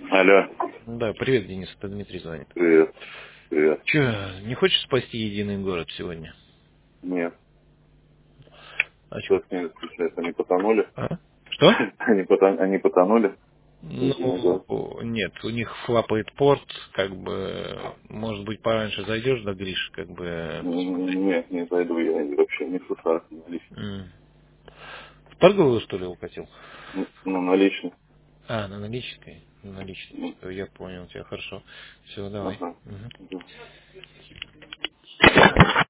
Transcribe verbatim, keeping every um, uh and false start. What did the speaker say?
Алло. Да, привет, Денис, это Дмитрий звонит. Привет. Привет. Че, не хочешь спасти единый город сегодня? Нет. А чё? Что с ними случается? Они потонули? А? Что? Они, потон... Они потонули? Единый Ну, город? нет, у них флапает порт, как бы, может быть, пораньше зайдешь до Гриш, как бы, посмотреть. М, Нет, не зайду, я вообще не с утра. Наличный. М. В торговую, что ли, укатил? Ну, ну, наличный. А, на наличной? На наличной. М, Всё, я понял тебя, хорошо. Все, давай. Ага. Мгм. Мгм.